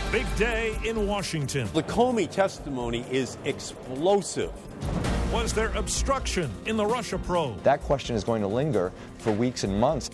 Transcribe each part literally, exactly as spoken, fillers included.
Big day in Washington. The Comey testimony is explosive. Was there obstruction in the Russia probe? That question is going to linger for weeks and months.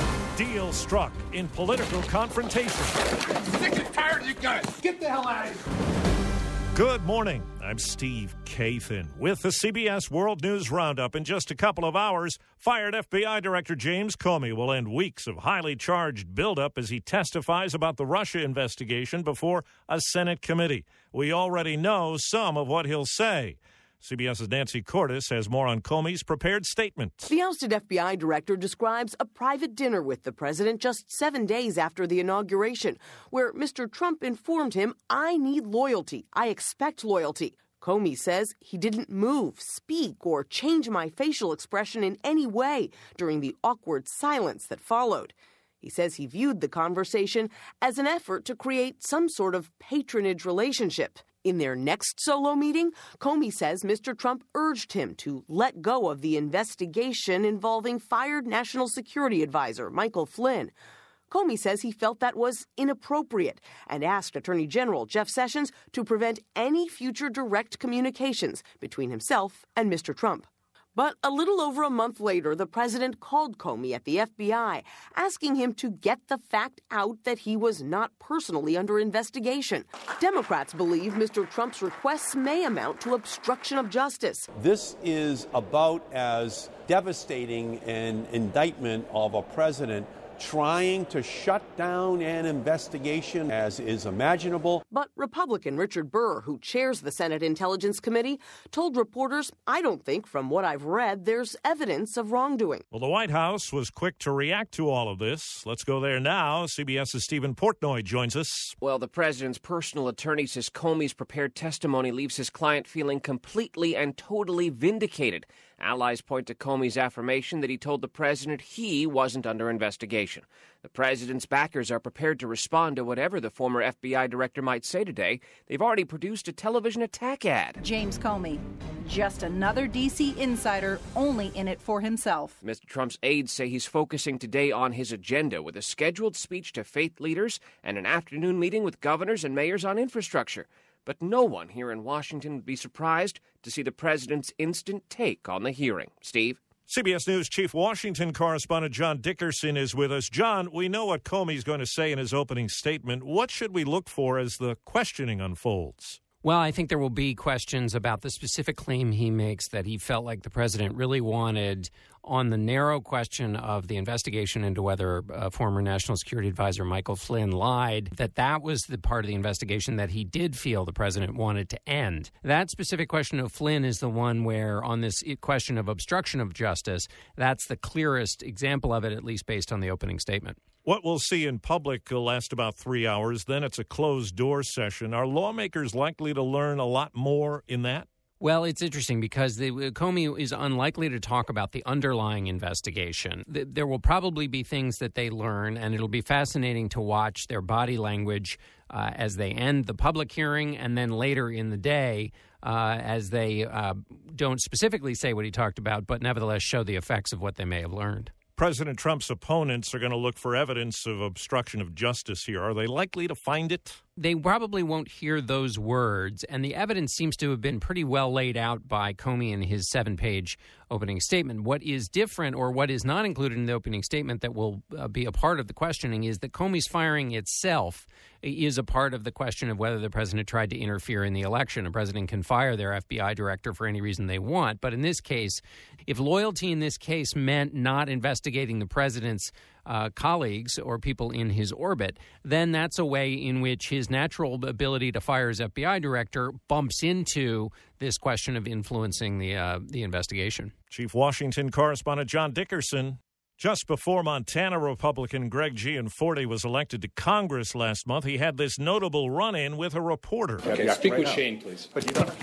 Deal struck in political confrontation. Sick and tired of you guys. Get the hell out of here. Good morning. I'm Steve Kathan with the C B S World News Roundup. In just a couple of hours, fired F B I Director James Comey will end weeks of highly charged buildup as he testifies about the Russia investigation before a Senate committee. We already know some of what he'll say. CBS's Nancy Cordes has more on Comey's prepared statement. The ousted F B I director describes a private dinner with the president just seven days after the inauguration, where Mister Trump informed him, "I need loyalty. I expect loyalty." Comey says he didn't move, speak, or change my facial expression in any way during the awkward silence that followed. He says he viewed the conversation as an effort to create some sort of patronage relationship. In their next solo meeting, Comey says Mister Trump urged him to let go of the investigation involving fired National Security Advisor Michael Flynn. Comey says he felt that was inappropriate and asked Attorney General Jeff Sessions to prevent any future direct communications between himself and Mister Trump. But a little over a month later, the president called Comey at the F B I, asking him to get the fact out that he was not personally under investigation. Democrats believe Mister Trump's requests may amount to obstruction of justice. This is about as devastating an indictment of a president trying to shut down an investigation as is imaginable. But Republican Richard Burr, who chairs the Senate Intelligence Committee, told reporters, "I don't think, from what I've read, there's evidence of wrongdoing." Well, the White House was quick to react to all of this. Let's go there now. CBS's Stephen Portnoy joins us. Well, the president's personal attorney says Comey's prepared testimony leaves his client feeling completely and totally vindicated. Allies point to Comey's affirmation that he told the president he wasn't under investigation. The president's backers are prepared to respond to whatever the former F B I director might say today. They've already produced a television attack ad. James Comey, just another D C insider, only in it for himself. Mister Trump's aides say he's focusing today on his agenda with a scheduled speech to faith leaders and an afternoon meeting with governors and mayors on infrastructure. But no one here in Washington would be surprised to see the president's instant take on the hearing. Steve? C B S News Chief Washington correspondent John Dickerson is with us. John, we know what Comey's going to say in his opening statement. What should we look for as the questioning unfolds? Well, I think there will be questions about the specific claim he makes that he felt like the president really wanted on the narrow question of the investigation into whether uh, former National Security Advisor Michael Flynn lied, that that was the part of the investigation that he did feel the president wanted to end. That specific question of Flynn is the one where, on this question of obstruction of justice, that's the clearest example of it, at least based on the opening statement. What we'll see in public will last about three hours. Then it's a closed-door session. Are lawmakers likely to learn a lot more in that? Well, it's interesting because the, Comey is unlikely to talk about the underlying investigation. There will probably be things that they learn, and it'll be fascinating to watch their body language uh, as they end the public hearing and then later in the day uh, as they uh, don't specifically say what he talked about, but nevertheless show the effects of what they may have learned. President Trump's opponents are going to look for evidence of obstruction of justice here. Are they likely to find it? They probably won't hear those words, and the evidence seems to have been pretty well laid out by Comey in his seven-page opening statement. What is different, or what is not included in the opening statement that will uh, be a part of the questioning, is that Comey's firing itself is a part of the question of whether the president tried to interfere in the election. A president can fire their F B I director for any reason they want, but in this case, if loyalty in this case meant not investigating the president's Uh, colleagues or people in his orbit, then that's a way in which his natural ability to fire his F B I director bumps into this question of influencing the uh, the investigation. Chief Washington correspondent John Dickerson. Just before Montana Republican Greg Gianforte was elected to Congress last month, he had this notable run-in with a reporter. Okay, speak with Shane, please. But you don't...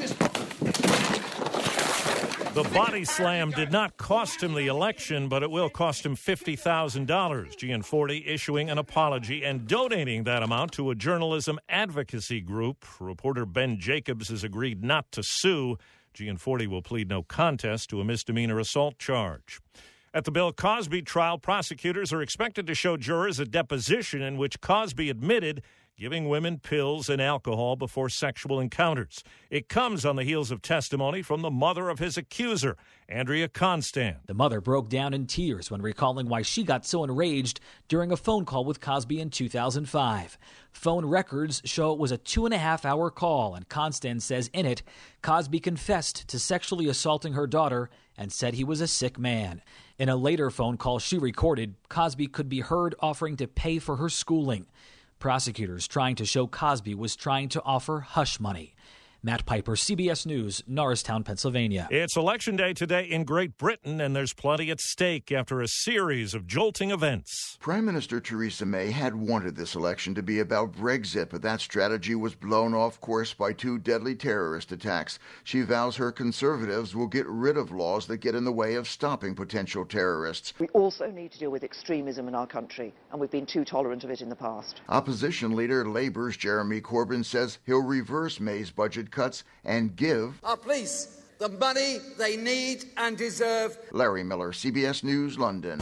The body slam did not cost him the election, but it will cost him fifty thousand dollars. Gianforte issuing an apology and donating that amount to a journalism advocacy group. Reporter Ben Jacobs has agreed not to sue. Gianforte will plead no contest to a misdemeanor assault charge. At the Bill Cosby trial, prosecutors are expected to show jurors a deposition in which Cosby admitted giving women pills and alcohol before sexual encounters. It comes on the heels of testimony from the mother of his accuser, Andrea Constand. The mother broke down in tears when recalling why she got so enraged during a phone call with Cosby in two thousand five. Phone records show it was a two and a half hour call, and Constand says in it, Cosby confessed to sexually assaulting her daughter and said he was a sick man. In a later phone call she recorded, Cosby could be heard offering to pay for her schooling. Prosecutors trying to show Cosby was trying to offer hush money. Matt Piper, C B S News, Norristown, Pennsylvania. It's Election Day today in Great Britain, and there's plenty at stake after a series of jolting events. Prime Minister Theresa May had wanted this election to be about Brexit, but that strategy was blown off course by two deadly terrorist attacks. She vows her Conservatives will get rid of laws that get in the way of stopping potential terrorists. We also need to deal with extremism in our country, and we've been too tolerant of it in the past. Opposition leader Labour's Jeremy Corbyn says he'll reverse May's budget cuts and give our police the money they need and deserve. Larry Miller, C B S News, London.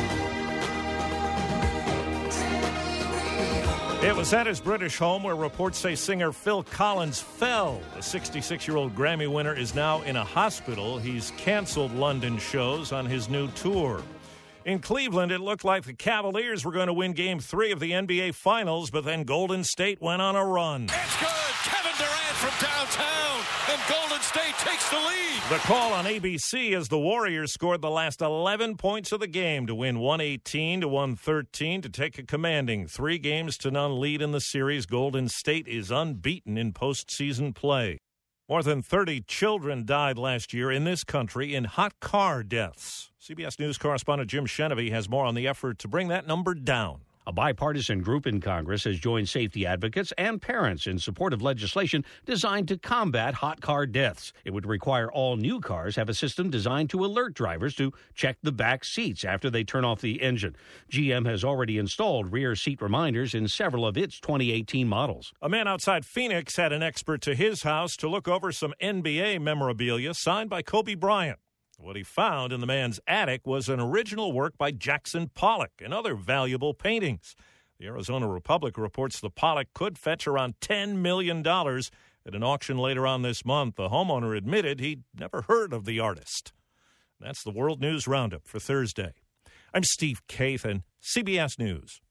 It was at his British home where reports say singer Phil Collins fell. The sixty-six-year-old Grammy winner is now in a hospital. He's canceled London shows on his new tour. In Cleveland, it looked like the Cavaliers were going to win Game three of the N B A Finals, but then Golden State went on a run. It's good. Kevin Durant from downtown, and Golden State takes the lead. The call on A B C as the Warriors scored the last eleven points of the game to win one eighteen to one thirteen to take a commanding three games to none lead in the series. Golden State is unbeaten in postseason play. More than thirty children died last year in this country in hot car deaths. C B S News correspondent Jim Shenevy has more on the effort to bring that number down. A bipartisan group in Congress has joined safety advocates and parents in support of legislation designed to combat hot car deaths. It would require all new cars have a system designed to alert drivers to check the back seats after they turn off the engine. G M has already installed rear seat reminders in several of its twenty eighteen models. A man outside Phoenix had an expert to his house to look over some N B A memorabilia signed by Kobe Bryant. What he found in the man's attic was an original work by Jackson Pollock and other valuable paintings. The Arizona Republic reports the Pollock could fetch around ten million dollars at an auction later on this month. The homeowner admitted he'd never heard of the artist. That's the World News Roundup for Thursday. I'm Steve Kathan, C B S News.